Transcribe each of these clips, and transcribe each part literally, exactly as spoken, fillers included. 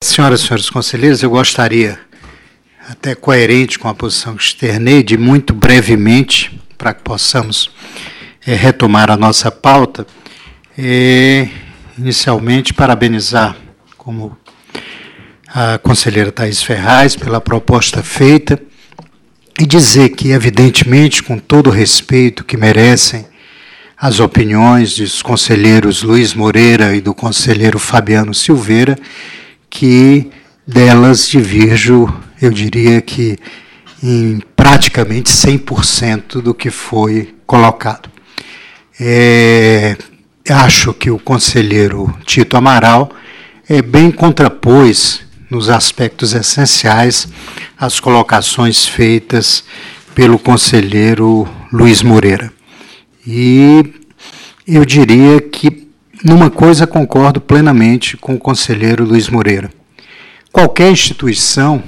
Senhoras e senhores conselheiros, eu gostaria, até coerente com a posição que externei, de muito brevemente, para que possamos é, retomar a nossa pauta, é, inicialmente parabenizar, como a conselheira Thaís Ferraz, pela proposta feita, e dizer que, evidentemente, com todo o respeito que merecem as opiniões dos conselheiros Luiz Moreira e do conselheiro Fabiano Silveira, que delas divirjo, eu diria que em praticamente cem por cento do que foi colocado. É, acho que o conselheiro Tito Amaral é, bem contrapôs, nos aspectos essenciais, as colocações feitas pelo conselheiro Luiz Moreira. E eu diria que, numa coisa, concordo plenamente com o conselheiro Luiz Moreira. Qualquer instituição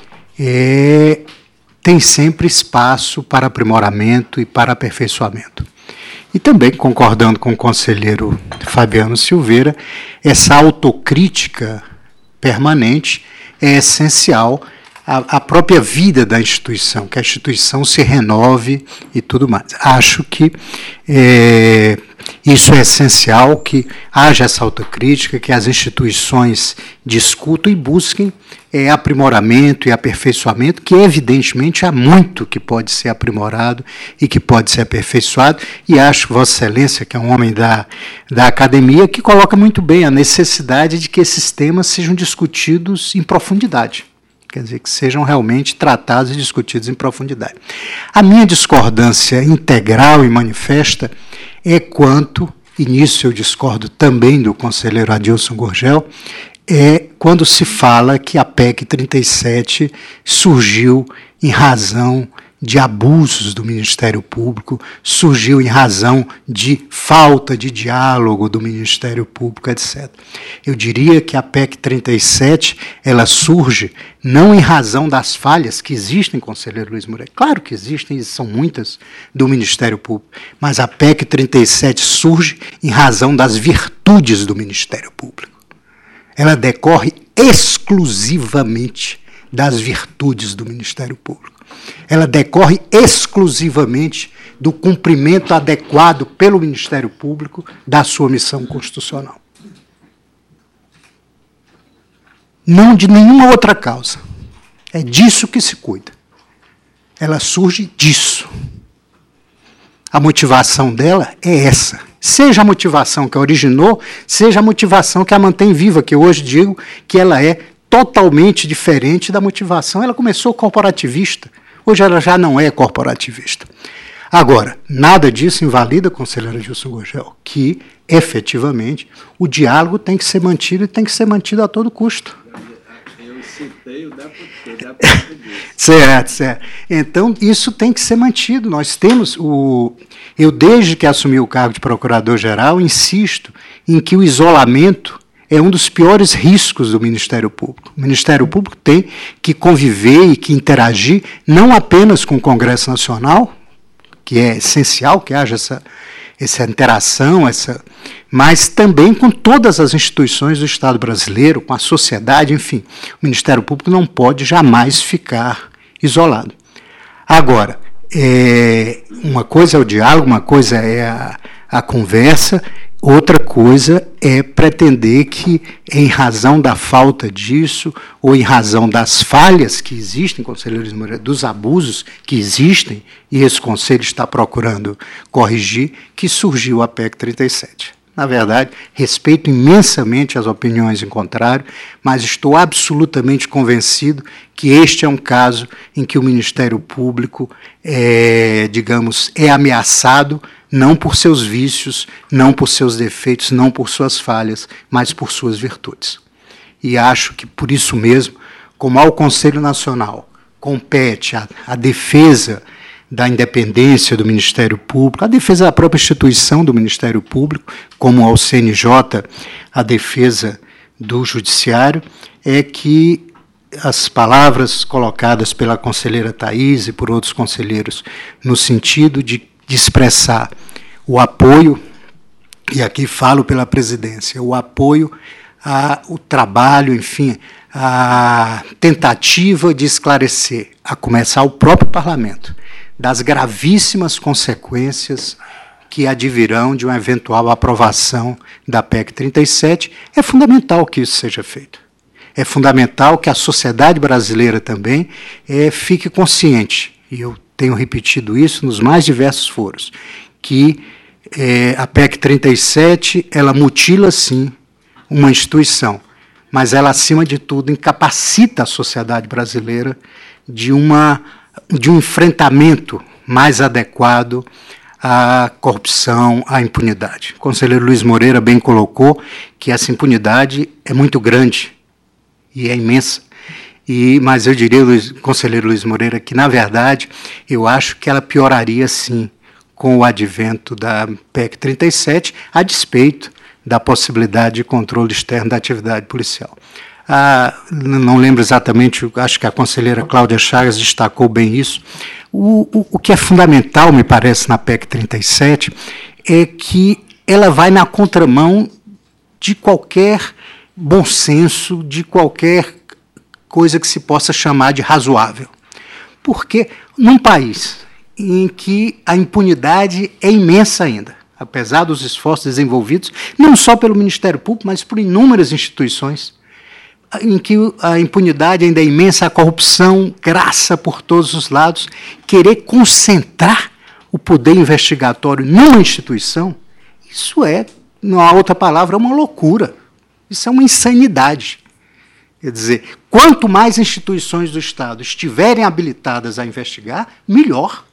é, tem sempre espaço para aprimoramento e para aperfeiçoamento. E também, concordando com o conselheiro Fabiano Silveira, essa autocrítica permanente é essencial à, à própria vida da instituição, que a instituição se renove e tudo mais. Acho que é, isso é essencial, que haja essa autocrítica, que as instituições discutam e busquem é, aprimoramento e aperfeiçoamento, que evidentemente há muito que pode ser aprimorado e que pode ser aperfeiçoado, e acho que Vossa Excelência, que é um homem da, da academia, que coloca muito bem a necessidade de que esses temas sejam discutidos em profundidade. Quer dizer, que sejam realmente tratados e discutidos em profundidade. A minha discordância integral e manifesta é quanto, e nisso eu discordo também do conselheiro Adilson Gurgel, é quando se fala que a P E C trinta e sete surgiu em razão de abusos do Ministério Público, surgiu em razão de falta de diálogo do Ministério Público, etcétera. Eu diria que a P E C trinta e sete ela surge não em razão das falhas que existem, conselheiro Luiz Moreira. Claro que existem, e são muitas, do Ministério Público, mas a P E C trinta e sete surge em razão das virtudes do Ministério Público. Ela decorre exclusivamente das virtudes do Ministério Público. Ela decorre exclusivamente do cumprimento adequado pelo Ministério Público da sua missão constitucional. Não de nenhuma outra causa. É disso que se cuida. Ela surge disso. A motivação dela é essa. Seja a motivação que a originou, seja a motivação que a mantém viva, que eu hoje digo que ela é totalmente diferente da motivação. Ela começou corporativista, hoje ela já não é corporativista. Agora, nada disso invalida, conselheiro Adilson Gurgel, que, efetivamente, o diálogo tem que ser mantido e tem que ser mantido a todo custo. Eu citei o deputado. Certo, certo. Então, isso tem que ser mantido. Nós temos o... Eu, desde que assumi o cargo de procurador-geral, insisto em que o isolamento é um dos piores riscos do Ministério Público. O Ministério Público tem que conviver e que interagir não apenas com o Congresso Nacional, que é essencial que haja essa, essa interação, essa, mas também com todas as instituições do Estado brasileiro, com a sociedade, enfim. O Ministério Público não pode jamais ficar isolado. Agora, é, uma coisa é o diálogo, uma coisa é a, a conversa, outra coisa é pretender que, em razão da falta disso, ou em razão das falhas que existem, conselheiro Moreira, dos abusos que existem, e esse conselho está procurando corrigir, que surgiu a P E C trinta e sete. Na verdade, respeito imensamente as opiniões em contrário, mas estou absolutamente convencido que este é um caso em que o Ministério Público, é, digamos, é ameaçado não por seus vícios, não por seus defeitos, não por suas falhas, mas por suas virtudes. E acho que, por isso mesmo, como ao Conselho Nacional compete a, a defesa da independência do Ministério Público, a defesa da própria instituição do Ministério Público, como ao C N J, a defesa do Judiciário, é que as palavras colocadas pela conselheira Thaís e por outros conselheiros no sentido de, de expressar o apoio, e aqui falo pela presidência, o apoio ao trabalho, enfim, a tentativa de esclarecer, a começar o próprio parlamento, das gravíssimas consequências que advirão de uma eventual aprovação da P E C trinta e sete, é fundamental que isso seja feito. É fundamental que a sociedade brasileira também é, fique consciente, e eu tenho repetido isso nos mais diversos foros, que é, a P E C trinta e sete, ela mutila, sim, uma instituição, mas ela, acima de tudo, incapacita a sociedade brasileira de, uma, de um enfrentamento mais adequado à corrupção, à impunidade. O conselheiro Luiz Moreira bem colocou que essa impunidade é muito grande e é imensa. E, mas eu diria, Luiz, conselheiro Luiz Moreira, que, na verdade, eu acho que ela pioraria, sim, com o advento da P E C trinta e sete, a despeito da possibilidade de controle externo da atividade policial. Ah, não lembro exatamente, acho que a conselheira Cláudia Chagas destacou bem isso. O, o, o que é fundamental, me parece, na P E C trinta e sete, é que ela vai na contramão de qualquer bom senso, de qualquer coisa que se possa chamar de razoável. Porque num país em que a impunidade é imensa ainda, apesar dos esforços desenvolvidos, não só pelo Ministério Público, mas por inúmeras instituições, em que a impunidade ainda é imensa, a corrupção graça por todos os lados, querer concentrar o poder investigatório numa instituição, isso é, não há outra palavra, é uma loucura. Isso é uma insanidade. Quer dizer, quanto mais instituições do Estado estiverem habilitadas a investigar, melhor.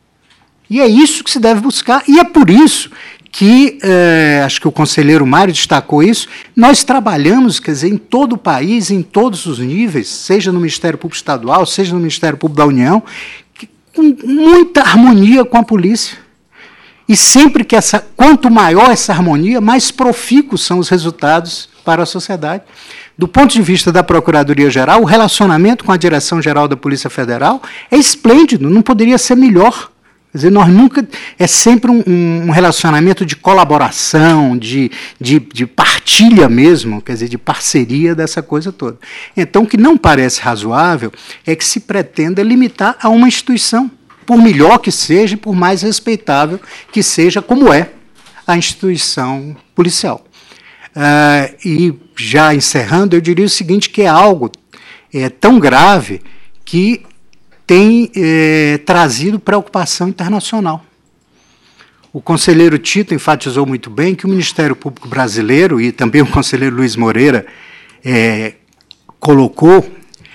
E é isso que se deve buscar, e é por isso que, eh, acho que o conselheiro Mário destacou isso, nós trabalhamos, quer dizer, em todo o país, em todos os níveis, seja no Ministério Público Estadual, seja no Ministério Público da União, que, com muita harmonia com a polícia. E sempre que essa, quanto maior essa harmonia, mais profícuos são os resultados para a sociedade. Do ponto de vista da Procuradoria-Geral, o relacionamento com a Direção-Geral da Polícia Federal é esplêndido, não poderia ser melhor. Quer dizer, nós nunca... É sempre um, um relacionamento de colaboração, de, de, de partilha mesmo, quer dizer, de parceria dessa coisa toda. Então, o que não parece razoável é que se pretenda limitar a uma instituição, por melhor que seja e por mais respeitável que seja, como é a instituição policial. Uh, e, já encerrando, eu diria o seguinte, que é algo é, tão grave que tem é, trazido preocupação internacional. O conselheiro Tito enfatizou muito bem que o Ministério Público Brasileiro, e também o conselheiro Luiz Moreira é, colocou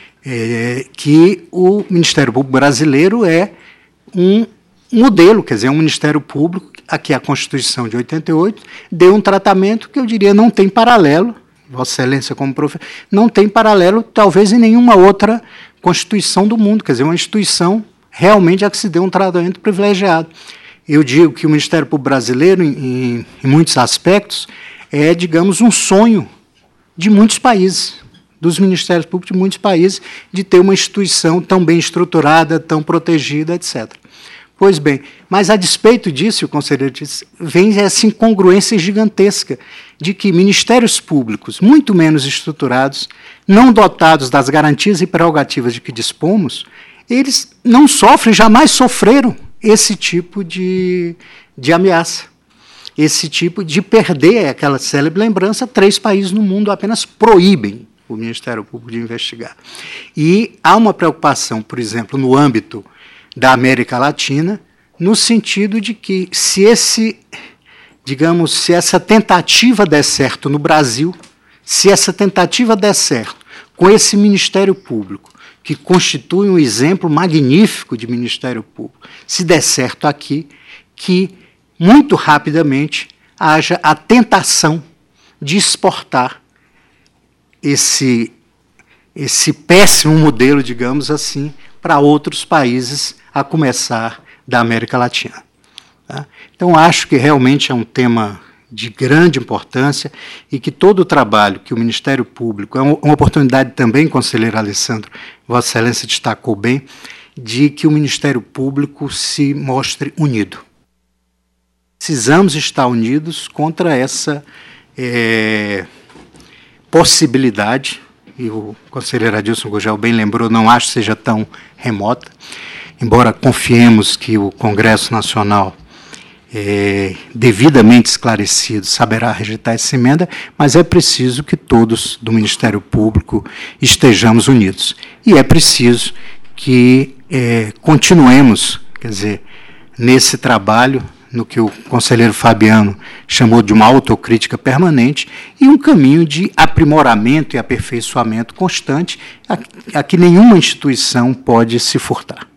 é, que o Ministério Público Brasileiro é um modelo, quer dizer, um Ministério Público, aqui a Constituição de oitenta e oito, deu um tratamento que eu diria não tem paralelo, Vossa Excelência como professor, não tem paralelo, talvez, em nenhuma outra Constituição do mundo, quer dizer, uma instituição realmente a que se deu um tratamento privilegiado. Eu digo que o Ministério Público Brasileiro, em, em muitos aspectos, é, digamos, um sonho de muitos países, dos Ministérios Públicos de muitos países, de ter uma instituição tão bem estruturada, tão protegida, etcétera. Pois bem, mas a despeito disso, o conselheiro disse, vem essa incongruência gigantesca de que ministérios públicos, muito menos estruturados, não dotados das garantias e prerrogativas de que dispomos, eles não sofrem, jamais sofreram esse tipo de, de ameaça, esse tipo de perder aquela célebre lembrança, três países no mundo apenas proíbem o Ministério Público de investigar. E há uma preocupação, por exemplo, no âmbito da América Latina, no sentido de que, se esse, digamos, se essa tentativa der certo no Brasil, se essa tentativa der certo com esse Ministério Público, que constitui um exemplo magnífico de Ministério Público, se der certo aqui, que muito rapidamente haja a tentação de exportar esse, esse péssimo modelo, digamos assim, para outros países, a começar da América Latina. Tá? Então, acho que realmente é um tema de grande importância e que todo o trabalho que o Ministério Público, é uma oportunidade também, conselheiro Alessandro, Vossa Excelência destacou bem, de que o Ministério Público se mostre unido. Precisamos estar unidos contra essa é, possibilidade e o conselheiro Adilson Gurgel bem lembrou, não acho que seja tão remota, embora confiemos que o Congresso Nacional, é, devidamente esclarecido, saberá rejeitar essa emenda, mas é preciso que todos do Ministério Público estejamos unidos. E é preciso que é, continuemos, quer dizer, nesse trabalho, no que o conselheiro Fabiano chamou de uma autocrítica permanente, e um caminho de aprimoramento e aperfeiçoamento constante, a, a que nenhuma instituição pode se furtar.